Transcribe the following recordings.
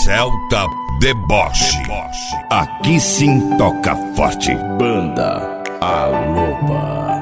Celta Deboche. Aqui sim toca forte. Banda A Loba.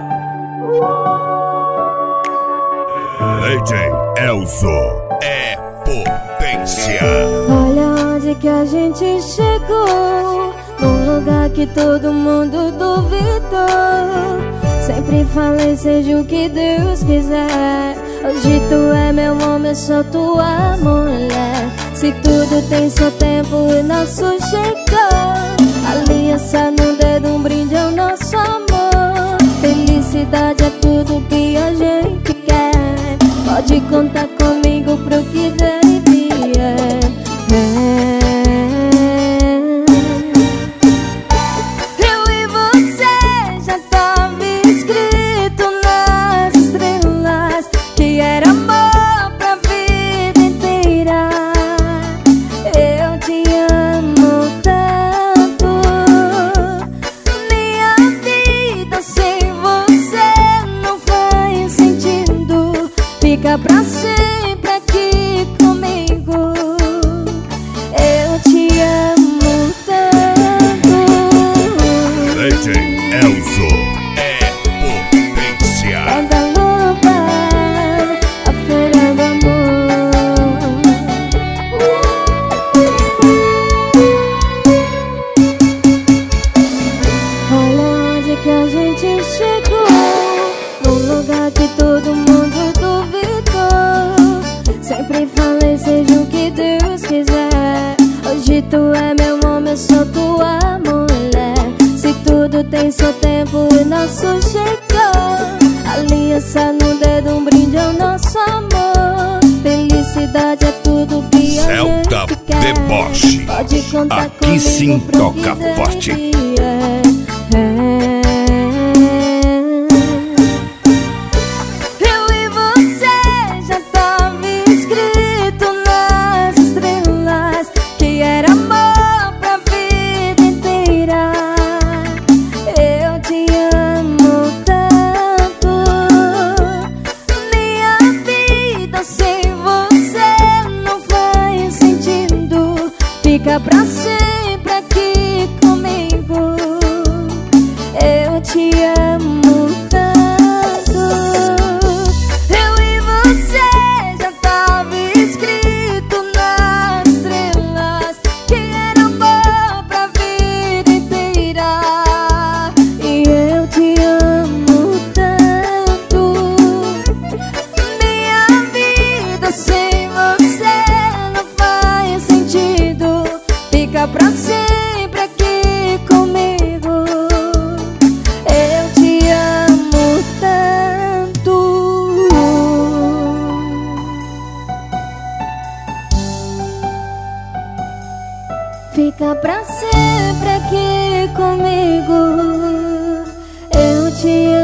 DJ Elzo é potência. Olha onde que a gente chegou, num lugar que todo mundo duvidou. Sempre falei, seja o que Deus quiser. Hoje tu é meu homem, eu sou tua mulher. Se tudo tem seu tempo e nosso chegou. Aliança no dedo, um brinde ao nosso amor. Felicidade é tudo que a gente quer. Pode contar comigo pro que der e vier. Eu e você já tava escrito nas estrelas que era amor pra vida inteira. Eu te amo tanto. Minha vida sem você não faz sentido. Fica pra sempre aqui comigo. Eu te amo tanto. DJ Elzo é potência. Banda Loba, a feira do amor. Olha onde que a gente chegou, num lugar que todo mundo duvidou. Sempre falei, seja o que Deus quiser. Hoje tu é meu homem, eu sou tua mulher. Se tudo tem seu tempo e nosso chegou. Aliança no dedo, um brinde ao nosso amor. Felicidade é tudo que a Celta gente quer. Deboche. Pode contar Aqui comigo sim pro toca que der forte. e vier. Eu e você já tava escrito nas estrelas que era amor pra vida inteira. Eu te amo tanto. Minha vida sem você não faz sentido. Fica pra sempre aqui comigo. Eu te amo tanto. Eu e você já tava escrito nas estrelas que era amor pra vida inteira. E eu te amo tanto. Minha vida sem você não faz sentido. Fica pra sempre aqui comigo. Eu te amo tanto. Fica pra sempre aqui comigo. Eu te amo.